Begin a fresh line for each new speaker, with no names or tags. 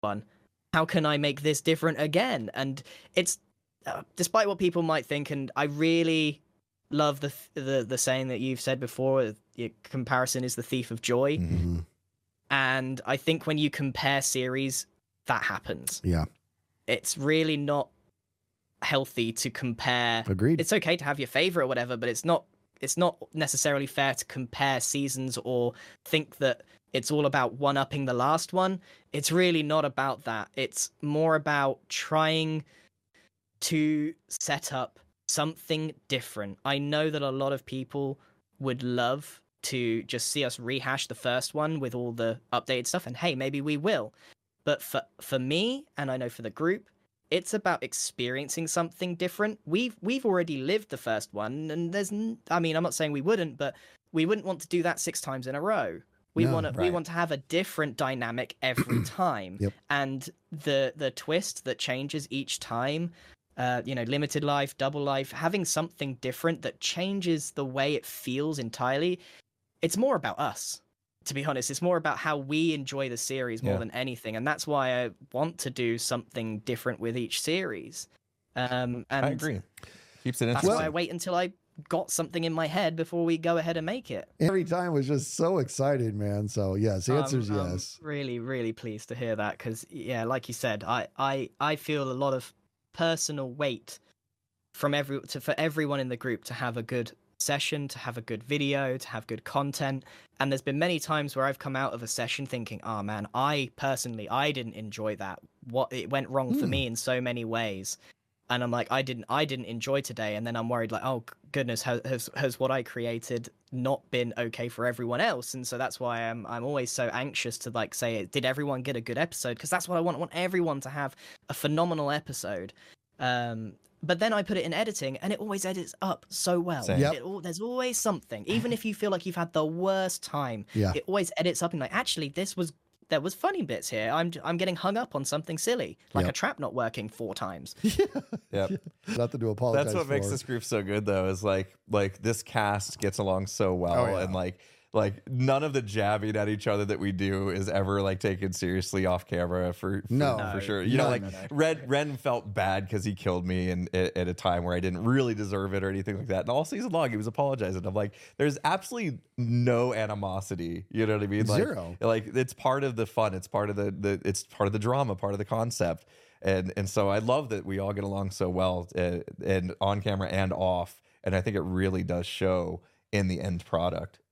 one. How can I make this different again? And it's despite what people might think, and I really love the saying that you've said before. Comparison is the thief of joy, and I think when you compare series, that happens.
Yeah,
it's really not healthy to compare.
Agreed.
It's okay to have your favorite or whatever, but it's not necessarily fair to compare seasons or think that it's all about one-upping the last one. It's really not about that. It's more about trying to set up something different. I know that a lot of people would love to just see us rehash the first one with all the updated stuff, and hey, maybe we will. But for me, and I know for the group, it's about experiencing something different. We've already lived the first one, and I mean, I'm not saying we wouldn't, but we wouldn't want to do that 6 times in a row. We want to have a different dynamic every time.
Yep.
And the twist that changes each time, limited life, double life, having something different that changes the way it feels entirely. It's more about us. To be honest, it's more about how we enjoy the series more than anything, and that's why I want to do something different with each series. And
I agree. Keeps it
that's
interesting.
why I wait until I got something in my head before we go ahead and make it.
Every time was just so excited, man. So yes, the answer is yes.
I'm really, really pleased to hear that because, yeah, like you said, I feel a lot of personal weight from for everyone in the group to have a good session, to have a good video, to have good content. And there's been many times where I've come out of a session thinking, oh man, I didn't enjoy that. It went wrong for me in so many ways. And I'm like, I didn't enjoy today. And then I'm worried like, oh goodness, has what I created not been okay for everyone else? And so that's why I'm always so anxious to like say, did everyone get a good episode? Because that's what I want. I want everyone to have a phenomenal episode. But then I put it in editing, and it always edits up so well.
Yep.
There's always something, even if you feel like you've had the worst time.
Yeah.
It always edits up and like, actually, there was funny bits here. I'm getting hung up on something silly, like a trap not working 4 times.
Yep.
Nothing to apologize.
That's what makes this group so good, though. Is like this cast gets along so well, and like none of the jabbing at each other that we do is ever like taken seriously off camera for sure. You know, Ren felt bad because he killed me and at a time where I didn't really deserve it or anything like that. And all season long he was apologizing. I'm like, there's absolutely no animosity. You know what I mean? Like,
Zero.
Like it's part of the fun. It's part of it's part of the drama, part of the concept. And so I love that we all get along so well and on camera and off. And I think it really does show in the end product.